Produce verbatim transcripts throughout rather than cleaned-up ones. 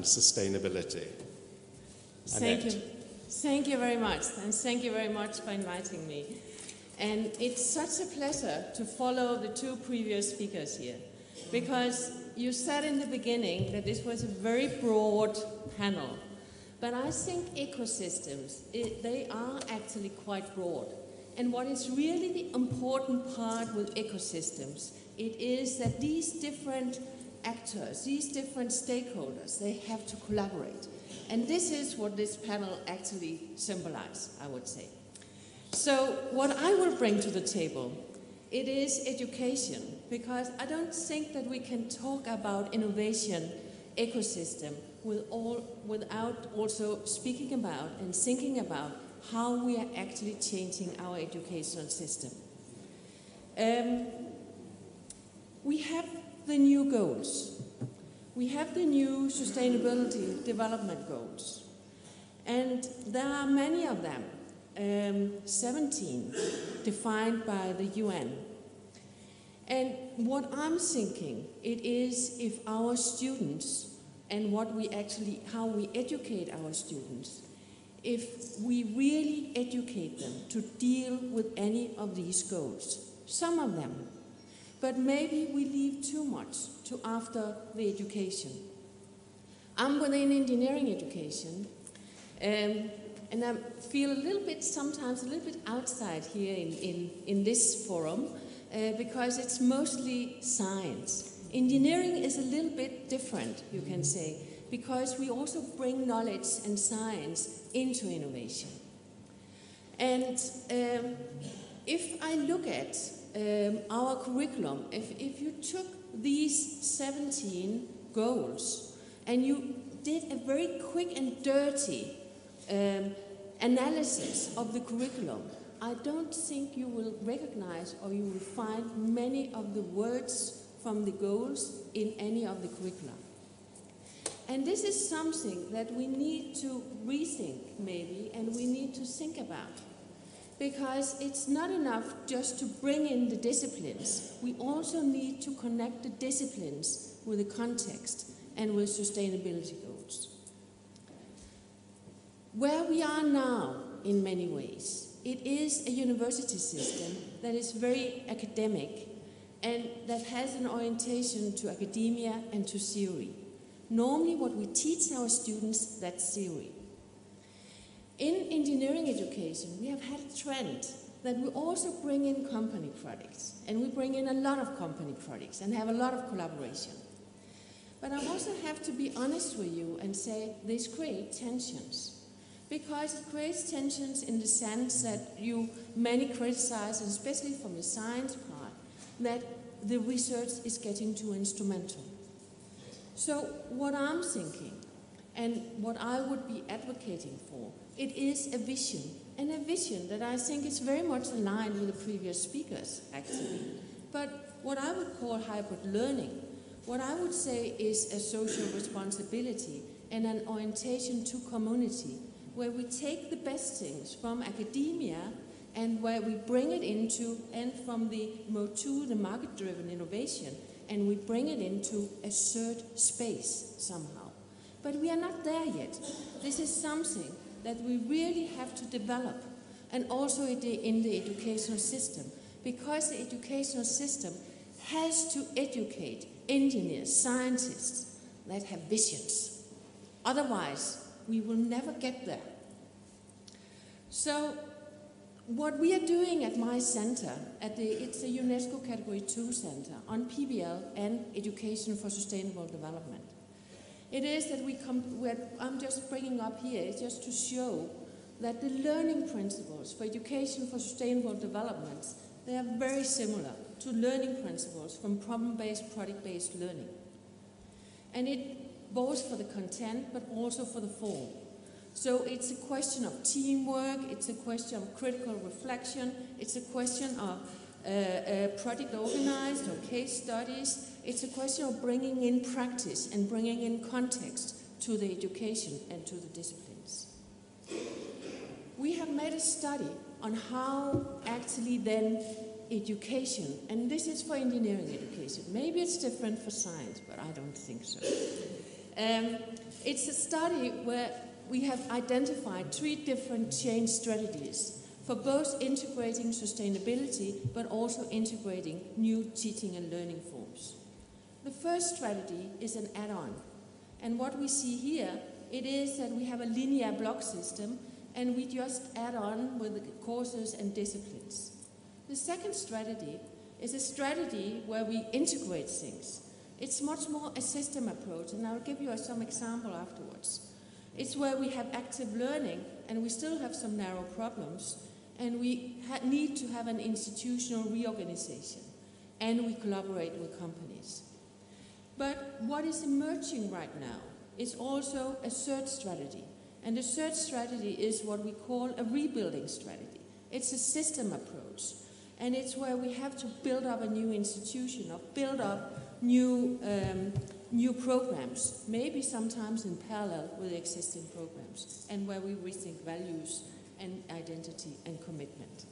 and sustainability. Thank Annette. you. Thank you very much, and thank you very much for inviting me. And it's such a pleasure to follow the two previous speakers here, because you said in the beginning that this was a very broad panel. But I think ecosystems, it, they are actually quite broad. And what is really the important part with ecosystems, it is that these different actors, these different stakeholders, they have to collaborate. And this is what this panel actually symbolizes, I would say. So what I will bring to the table, it is education, because I don't think that we can talk about innovation ecosystem with all, without also speaking about and thinking about how we are actually changing our educational system. Um, we have the new goals. We have the new sustainability development goals. And there are many of them, um, seventeen, defined by the U N. And what I'm thinking, it is if our students and what we actually, how we educate our students, if we really educate them to deal with any of these goals, some of them, but maybe we leave too much to after the education. I'm within engineering education, um, and I feel a little bit, sometimes a little bit outside here in, in, in this forum, uh, because it's mostly science. Engineering is a little bit different, you can say, because we also bring knowledge and science into innovation. And um, if I look at um, our curriculum, if, if you took these seventeen goals and you did a very quick and dirty um, analysis of the curriculum, I don't think you will recognize or you will find many of the words from the goals in any of the curricula. And this is something that we need to rethink maybe, and we need to think about. Because it's not enough just to bring in the disciplines. We also need to connect the disciplines with the context and with sustainability goals. Where we are now, in many ways, it is a university system that is very academic and that has an orientation to academia and to theory. Normally what we teach our students, that's theory. In engineering education, we have had a trend that we also bring in company projects, and we bring in a lot of company projects and have a lot of collaboration. But I also have to be honest with you and say this creates tensions. Because it creates tensions in the sense that you, many criticize, and especially from the science part, that the research is getting too instrumental. So what I'm thinking, and what I would be advocating for, it is a vision, and a vision that I think is very much aligned with the previous speakers, actually. But what I would call hybrid learning, what I would say is a social responsibility and an orientation to community, where we take the best things from academia and where we bring it into, and from the MOTU, the market-driven innovation, and we bring it into a third space somehow. But we are not there yet. This is something that we really have to develop, and also in the, in the educational system, because the educational system has to educate engineers, scientists that have visions. Otherwise, we will never get there. So, what we are doing at my center, at the, it's a UNESCO Category two center on P B L and Education for Sustainable Development. It is that we come, I'm just bringing up here, is just to show that the learning principles for Education for Sustainable Development, they are very similar to learning principles from problem-based, project-based learning. And it both for the content, but also for the form. So it's a question of teamwork, it's a question of critical reflection, it's a question of uh, uh, project organized or case studies, it's a question of bringing in practice and bringing in context to the education and to the disciplines. We have made a study on how actually then education, and this is for engineering education, maybe it's different for science, but I don't think so. Um, It's a study where we have identified three different change strategies for both integrating sustainability but also integrating new teaching and learning forms. The first strategy is an add-on. And what we see here, it is that we have a linear block system and we just add on with the courses and disciplines. The second strategy is a strategy where we integrate things. It's much more a system approach, and I'll give you some example afterwards. It's where we have active learning and we still have some narrow problems, and we ha need to have an institutional reorganization, and we collaborate with companies. But what is emerging right now is also a third strategy. And the third strategy is what we call a rebuilding strategy. It's a system approach. And it's where we have to build up a new institution or build up new, um, new programs, maybe sometimes in parallel with the existing programs, and where we rethink values and identity and commitment.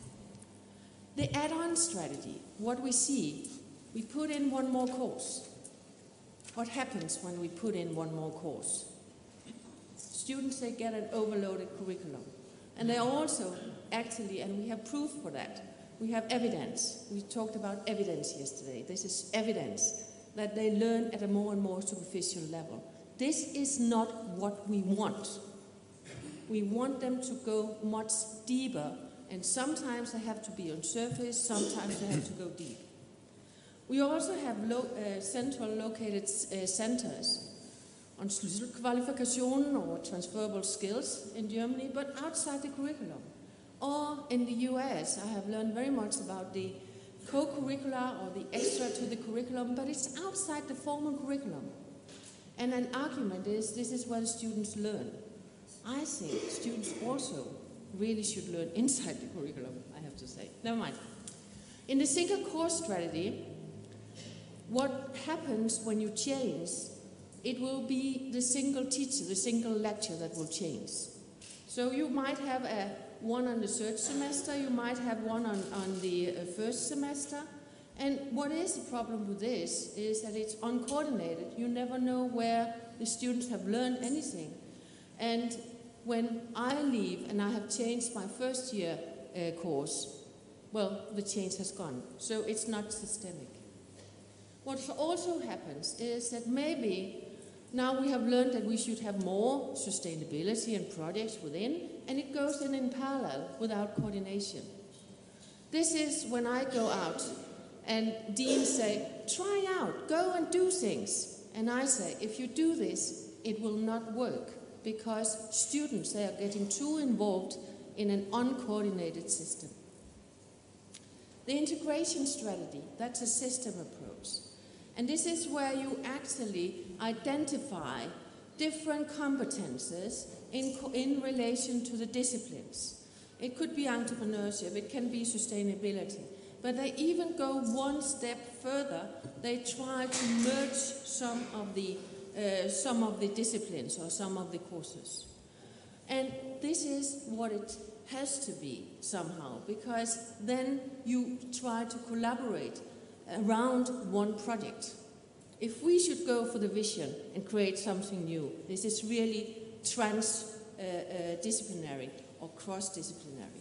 The add-on strategy, what we see, we put in one more course. What happens when we put in one more course? Students, they get an overloaded curriculum. And they also actually, and we have proof for that, we have evidence. We talked about evidence yesterday. This is evidence that they learn at a more and more superficial level. This is not what we want. We want them to go much deeper, and sometimes they have to be on surface, sometimes they have to go deep. We also have lo uh, central located uh, centers on Schlüsselqualifikationen or transferable skills in Germany, but outside the curriculum. Or in the U S, I have learned very much about the co-curricular or the extra to the curriculum, but it's outside the formal curriculum. And an argument is this is where the students learn. I think students also really should learn inside the curriculum, I have to say. Never mind. In the single course strategy, what happens when you change, it will be the single teacher, the single lecture that will change. So you might have a one on the third semester, you might have one on, on the uh, first semester. And what is the problem with this is that it's uncoordinated. You never know where the students have learned anything. And when I leave and I have changed my first year uh, course, well, the change has gone. So it's not systemic. What also happens is that maybe now we have learned that we should have more sustainability and projects within, and it goes in in parallel without coordination. This is when I go out and deans say, try out, go and do things. And I say, if you do this, it will not work, because students, they are getting too involved in an uncoordinated system. The integration strategy, that's a system approach. And this is where you actually identify different competences in, in relation to the disciplines. It could be entrepreneurship, it can be sustainability, but they even go one step further. They try to merge some of the, uh, some of the disciplines or some of the courses. And this is what it has to be somehow, because then you try to collaborate around one project. If we should go for the vision and create something new, this is really trans-disciplinary uh, uh, or cross-disciplinary.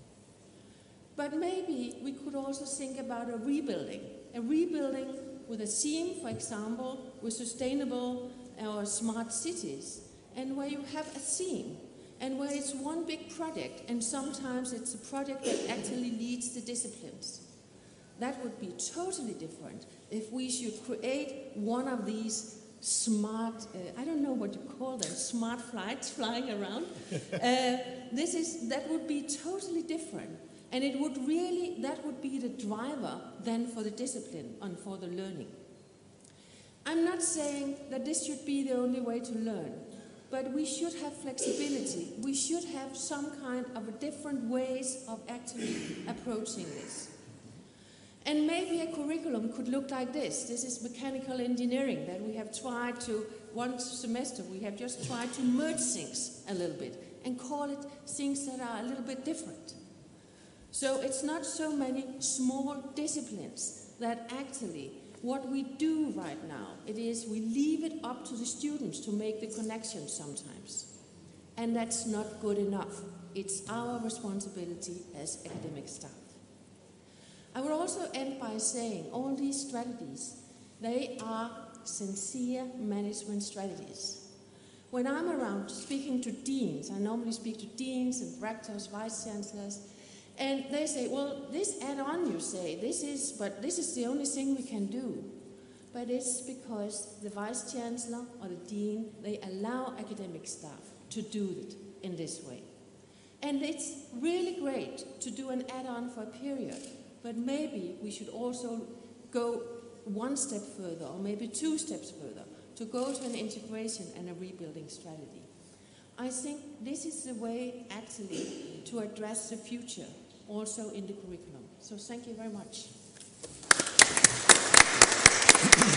But maybe we could also think about a rebuilding. A rebuilding with a theme, for example, with sustainable or smart cities, and where you have a theme, and where it's one big project, and sometimes it's a project that actually leads the disciplines. That would be totally different if we should create one of these smart, uh, I don't know what you call them, smart flights flying around. uh, this is, that would be totally different. And it would really, that would be the driver then for the discipline and for the learning. I'm not saying that this should be the only way to learn, but we should have flexibility. We should have some kind of a different ways of actually approaching this. And maybe a curriculum could look like this. This is mechanical engineering that we have tried to, one semester, we have just tried to merge things a little bit and call it things that are a little bit different. So it's not so many small disciplines that actually what we do right now, it is we leave it up to the students to make the connection sometimes. And that's not good enough. It's our responsibility as academic staff. I would also end by saying all these strategies, they are sincere management strategies. When I'm around speaking to deans, I normally speak to deans and rectors, vice chancellors, and they say, well, this add-on you say, this is, but this is the only thing we can do. But it's because the vice chancellor or the dean, they allow academic staff to do it in this way. And it's really great to do an add-on for a period, but maybe we should also go one step further, or maybe two steps further, to go to an integration and a rebuilding strategy. I think this is the way, actually, to address the future, also in the curriculum. So thank you very much.